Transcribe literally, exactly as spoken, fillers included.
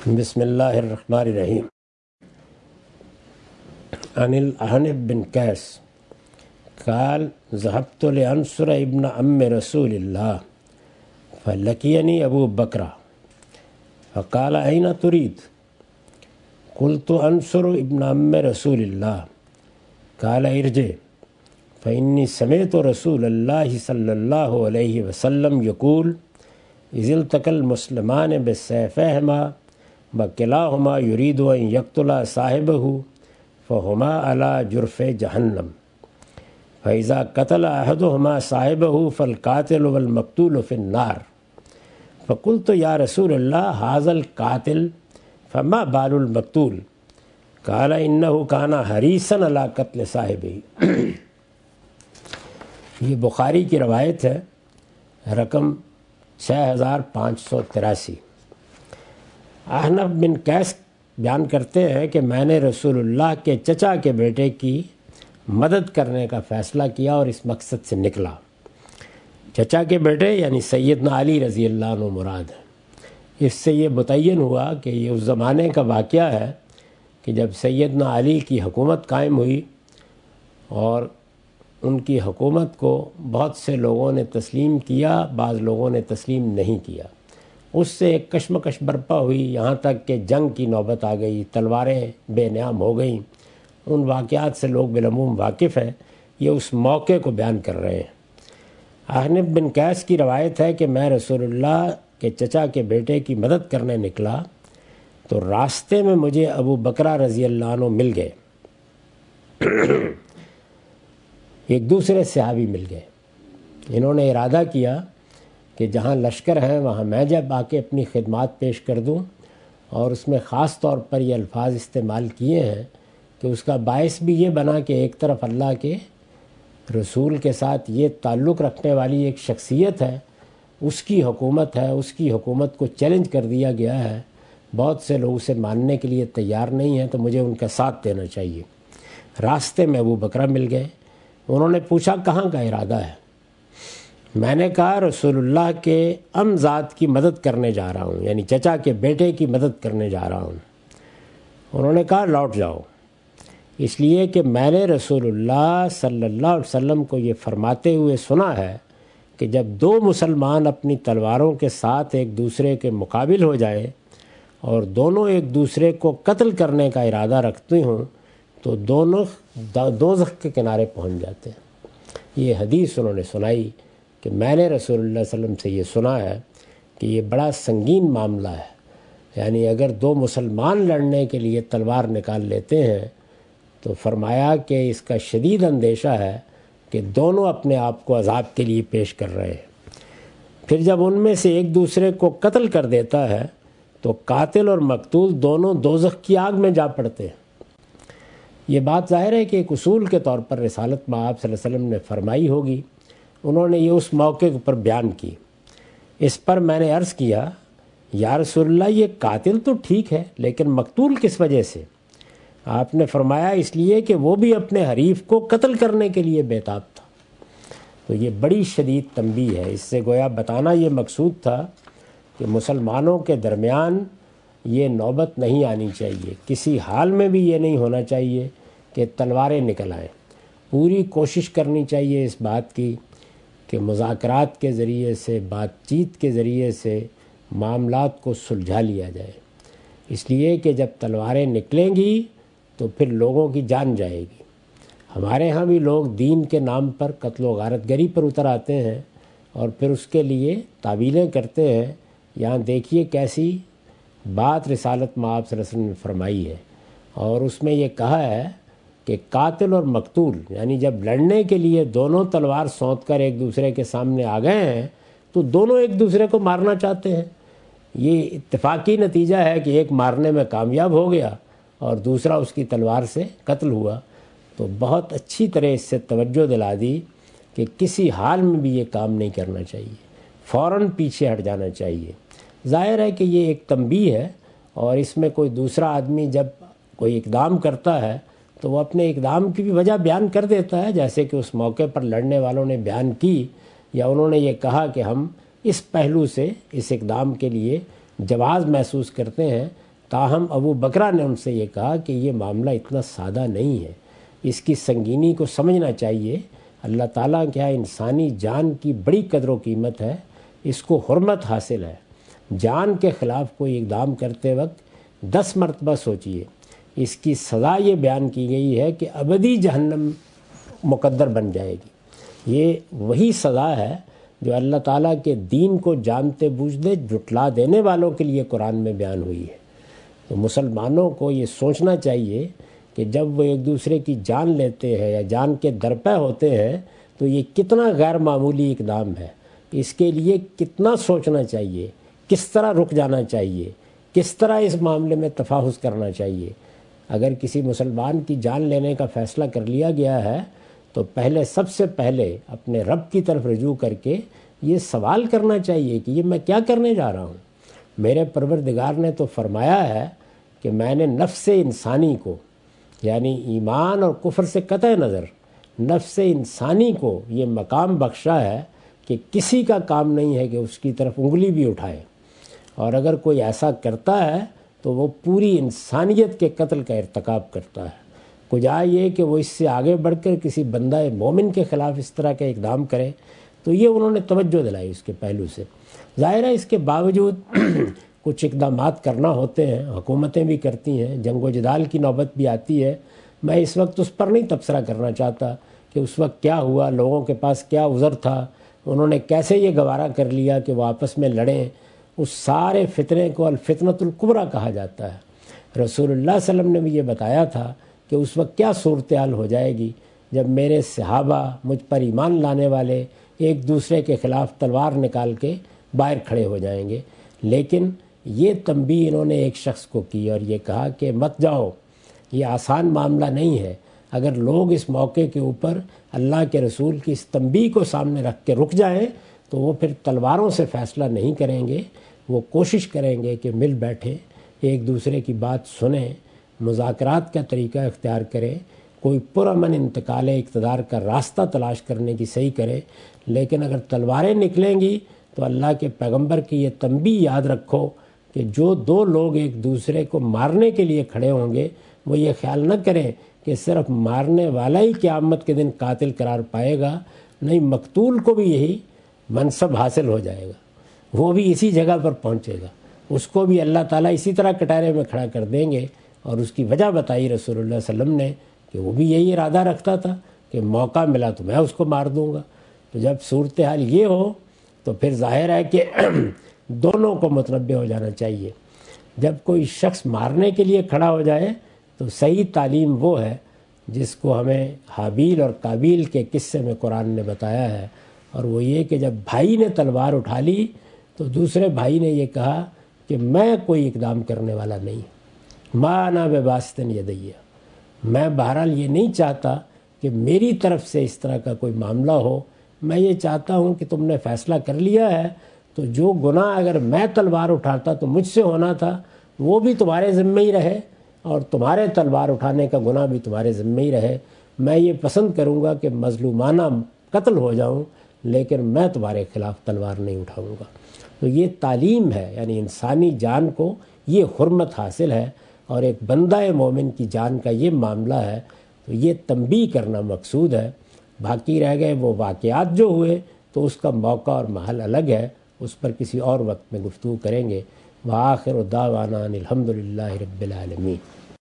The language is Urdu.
بسم اللہ الرحمن الرحیم۔ عن الأحنف بن قیس قال ذهبت لأنصر ابن عم رسول الله فلقيني أبو بكر فقال أين تريد؟ قلت أنصر ابن عم رسول الله قال ارجع فإني سمعت رسول الله صلى الله عليه وسلم يقول إذ التقى المسلمان بسيفيهما وكلاهما يريد أن يقتل صاحبه فهما على جرف جهنم فإذا قتل أحدهما صاحبه فالقاتل والمقتول في النار فقلت يا رسول الله هذا القاتل فما بال المقتول؟ قال إنه كان حريصا على قتل صاحبه۔ یہ بخاری کی روایت ہے، رقم چھ ہزار پانچ سو تراسی۔ احنف بن قیس بیان کرتے ہیں کہ میں نے رسول اللہ کے چچا کے بیٹے کی مدد کرنے کا فیصلہ کیا اور اس مقصد سے نکلا۔ چچا کے بیٹے یعنی سیدنا علی رضی اللہ عنہ مراد ہے۔ اس سے یہ متعین ہوا کہ یہ اس زمانے کا واقعہ ہے کہ جب سیدنا علی کی حکومت قائم ہوئی اور ان کی حکومت کو بہت سے لوگوں نے تسلیم کیا، بعض لوگوں نے تسلیم نہیں کیا۔ اس سے ایک کشمکش برپا ہوئی، یہاں تک کہ جنگ کی نوبت آ گئی، تلواریں بے نام ہو گئیں۔ ان واقعات سے لوگ بالعموم واقف ہیں، یہ اس موقع کو بیان کر رہے ہیں۔ احنف بن قیس کی روایت ہے کہ میں رسول اللہ کے چچا کے بیٹے کی مدد کرنے نکلا تو راستے میں مجھے ابو بکرہ رضی اللہ عنہ مل گئے، ایک دوسرے صحابی مل گئے۔ انہوں نے ارادہ کیا کہ جہاں لشکر ہیں وہاں میں جب آ کے اپنی خدمات پیش کر دوں، اور اس میں خاص طور پر یہ الفاظ استعمال کیے ہیں کہ اس کا باعث بھی یہ بنا کہ ایک طرف اللہ کے رسول کے ساتھ یہ تعلق رکھنے والی ایک شخصیت ہے، اس کی حکومت ہے، اس کی حکومت کو چیلنج کر دیا گیا ہے، بہت سے لوگ اسے ماننے کے لیے تیار نہیں ہیں، تو مجھے ان کا ساتھ دینا چاہیے۔ راستے میں ابو بکرہ مل گئے۔ انہوں نے پوچھا کہاں کا ارادہ ہے؟ میں نے کہا رسول اللہ کے ام ذات کی مدد کرنے جا رہا ہوں، یعنی چچا کے بیٹے کی مدد کرنے جا رہا ہوں۔ انہوں نے کہا لوٹ جاؤ، اس لیے کہ میں نے رسول اللہ صلی اللہ علیہ وسلم کو یہ فرماتے ہوئے سنا ہے کہ جب دو مسلمان اپنی تلواروں کے ساتھ ایک دوسرے کے مقابل ہو جائیں اور دونوں ایک دوسرے کو قتل کرنے کا ارادہ رکھتے ہوں تو دونوں دوزخ کے کنارے پہنچ جاتے ہیں۔ یہ حدیث انہوں نے سنائی کہ میں نے رسول اللہ صلی اللہ علیہ وسلم سے یہ سنا ہے کہ یہ بڑا سنگین معاملہ ہے، یعنی اگر دو مسلمان لڑنے کے لیے تلوار نکال لیتے ہیں تو فرمایا کہ اس کا شدید اندیشہ ہے کہ دونوں اپنے آپ کو عذاب کے لیے پیش کر رہے ہیں۔ پھر جب ان میں سے ایک دوسرے کو قتل کر دیتا ہے تو قاتل اور مقتول دونوں دوزخ کی آگ میں جا پڑتے ہیں۔ یہ بات ظاہر ہے کہ ایک اصول کے طور پر رسالت میں آپ صلی اللہ علیہ وسلم نے فرمائی ہوگی، انہوں نے یہ اس موقع پر بیان کی۔ اس پر میں نے عرض کیا یا رسول اللہ یہ قاتل تو ٹھیک ہے لیکن مقتول کس وجہ سے؟ آپ نے فرمایا اس لیے کہ وہ بھی اپنے حریف کو قتل کرنے کے لیے بیتاب تھا۔ تو یہ بڑی شدید تنبیہ ہے، اس سے گویا بتانا یہ مقصود تھا کہ مسلمانوں کے درمیان یہ نوبت نہیں آنی چاہیے، کسی حال میں بھی یہ نہیں ہونا چاہیے کہ تلواریں نکل آئیں۔ پوری کوشش کرنی چاہیے اس بات کی کہ مذاکرات کے ذریعے سے، بات چیت کے ذریعے سے معاملات کو سلجھا لیا جائے، اس لیے کہ جب تلواریں نکلیں گی تو پھر لوگوں کی جان جائے گی۔ ہمارے ہاں بھی لوگ دین کے نام پر قتل و غارت گری پر اتر آتے ہیں اور پھر اس کے لیے تعویلیں کرتے ہیں۔ یہاں دیکھیے کیسی بات رسالت میں آپ صلی اللہ علیہ وسلم نے فرمائی ہے، اور اس میں یہ کہا ہے کہ قاتل اور مقتول یعنی جب لڑنے کے لیے دونوں تلوار سونت کر ایک دوسرے کے سامنے آ گئے ہیں تو دونوں ایک دوسرے کو مارنا چاہتے ہیں۔ یہ اتفاقی نتیجہ ہے کہ ایک مارنے میں کامیاب ہو گیا اور دوسرا اس کی تلوار سے قتل ہوا۔ تو بہت اچھی طرح اس سے توجہ دلا دی کہ کسی حال میں بھی یہ کام نہیں کرنا چاہیے، فوراً پیچھے ہٹ جانا چاہیے۔ ظاہر ہے کہ یہ ایک تنبیہ ہے، اور اس میں کوئی دوسرا آدمی جب کوئی اقدام کرتا ہے تو وہ اپنے اقدام کی بھی وجہ بیان کر دیتا ہے، جیسے کہ اس موقع پر لڑنے والوں نے بیان کی، یا انہوں نے یہ کہا کہ ہم اس پہلو سے اس اقدام کے لیے جواز محسوس کرتے ہیں تاہم ابو بکرہ نے ان سے یہ کہا کہ یہ معاملہ اتنا سادہ نہیں ہے، اس کی سنگینی کو سمجھنا چاہیے۔ اللہ تعالیٰ کے ہاں انسانی جان کی بڑی قدر و قیمت ہے، اس کو حرمت حاصل ہے۔ جان کے خلاف کوئی اقدام کرتے وقت دس مرتبہ سوچئے۔ اس کی سزا یہ بیان کی گئی ہے کہ ابدی جہنم مقدر بن جائے گی۔ یہ وہی سزا ہے جو اللہ تعالیٰ کے دین کو جانتے بوجھتے جھٹلا دینے والوں کے لیے قرآن میں بیان ہوئی ہے۔ تو مسلمانوں کو یہ سوچنا چاہیے کہ جب وہ ایک دوسرے کی جان لیتے ہیں یا جان کے درپے ہوتے ہیں تو یہ کتنا غیر معمولی اقدام ہے، اس کے لیے کتنا سوچنا چاہیے، کس طرح رک جانا چاہیے، کس طرح اس معاملے میں تفاحص کرنا چاہیے۔ اگر کسی مسلمان کی جان لینے کا فیصلہ کر لیا گیا ہے تو پہلے سب سے پہلے اپنے رب کی طرف رجوع کر کے یہ سوال کرنا چاہیے کہ یہ میں کیا کرنے جا رہا ہوں۔ میرے پروردگار نے تو فرمایا ہے کہ میں نے نفس انسانی کو، یعنی ایمان اور کفر سے قطع نظر نفس انسانی کو یہ مقام بخشا ہے کہ کسی کا کام نہیں ہے کہ اس کی طرف انگلی بھی اٹھائے، اور اگر کوئی ایسا کرتا ہے تو وہ پوری انسانیت کے قتل کا ارتکاب کرتا ہے۔ کجا یہ کہ وہ اس سے آگے بڑھ کر کسی بندہ مومن کے خلاف اس طرح کا اقدام کرے، تو یہ انہوں نے توجہ دلائی اس کے پہلو سے۔ ظاہر ہے اس کے باوجود کچھ اقدامات کرنا ہوتے ہیں، حکومتیں بھی کرتی ہیں، جنگ و جدال کی نوبت بھی آتی ہے۔ میں اس وقت اس پر نہیں تبصرہ کرنا چاہتا کہ اس وقت کیا ہوا، لوگوں کے پاس کیا عذر تھا، انہوں نے کیسے یہ گوارا کر لیا کہ وہ آپس میں لڑیں۔ اس سارے فتنے کو الفتنۃ الکبریٰ کہا جاتا ہے۔ رسول اللہ صلی اللہ علیہ وسلم نے بھی یہ بتایا تھا کہ اس وقت کیا صورتحال ہو جائے گی جب میرے صحابہ مجھ پر ایمان لانے والے ایک دوسرے کے خلاف تلوار نکال کے باہر کھڑے ہو جائیں گے۔ لیکن یہ تنبیہ انہوں نے ایک شخص کو کی اور یہ کہا کہ مت جاؤ، یہ آسان معاملہ نہیں ہے۔ اگر لوگ اس موقع کے اوپر اللہ کے رسول کی اس تنبیہ کو سامنے رکھ کے رک جائیں تو وہ پھر تلواروں سے فیصلہ نہیں کریں گے، وہ کوشش کریں گے کہ مل بیٹھیں، ایک دوسرے کی بات سنیں، مذاکرات کا طریقہ اختیار کریں، کوئی پرامن انتقال اقتدار کا راستہ تلاش کرنے کی صحیح کرے۔ لیکن اگر تلواریں نکلیں گی تو اللہ کے پیغمبر کی یہ تنبیہ یاد رکھو کہ جو دو لوگ ایک دوسرے کو مارنے کے لیے کھڑے ہوں گے وہ یہ خیال نہ کریں کہ صرف مارنے والا ہی قیامت کے دن قاتل قرار پائے گا، نہیں، مقتول کو بھی یہی منصب حاصل ہو جائے گا، وہ بھی اسی جگہ پر پہنچے گا، اس کو بھی اللہ تعالیٰ اسی طرح کٹہرے میں کھڑا کر دیں گے۔ اور اس کی وجہ بتائی رسول اللہ صلی اللہ علیہ وسلم نے کہ وہ بھی یہی ارادہ رکھتا تھا کہ موقع ملا تو میں اس کو مار دوں گا۔ تو جب صورتحال یہ ہو تو پھر ظاہر ہے کہ دونوں کو متنبع ہو جانا چاہیے۔ جب کوئی شخص مارنے کے لیے کھڑا ہو جائے تو صحیح تعلیم وہ ہے جس کو ہمیں حابیل اور قابیل کے قصے میں قرآن نے بتایا ہے، اور وہ یہ کہ جب بھائی نے تلوار اٹھا لی تو دوسرے بھائی نے یہ کہا کہ میں کوئی اقدام کرنے والا نہیں، ما انا بباسطٍ یدیّ، میں بہرحال یہ نہیں چاہتا کہ میری طرف سے اس طرح کا کوئی معاملہ ہو، میں یہ چاہتا ہوں کہ تم نے فیصلہ کر لیا ہے تو جو گناہ اگر میں تلوار اٹھاتا تو مجھ سے ہونا تھا وہ بھی تمہارے ذمہ ہی رہے، اور تمہارے تلوار اٹھانے کا گناہ بھی تمہارے ذمہ ہی رہے۔ میں یہ پسند کروں گا کہ مظلومانہ قتل ہو جاؤں، لیکن میں تمہارے خلاف تلوار نہیں اٹھاؤں گا۔ تو یہ تعلیم ہے، یعنی انسانی جان کو یہ حرمت حاصل ہے، اور ایک بندہ مومن کی جان کا یہ معاملہ ہے، تو یہ تنبیہ کرنا مقصود ہے۔ باقی رہ گئے وہ واقعات جو ہوئے تو اس کا موقع اور محل الگ ہے، اس پر کسی اور وقت میں گفتگو کریں گے۔ وآخر دعوانا ان الحمد للہ رب العالمین۔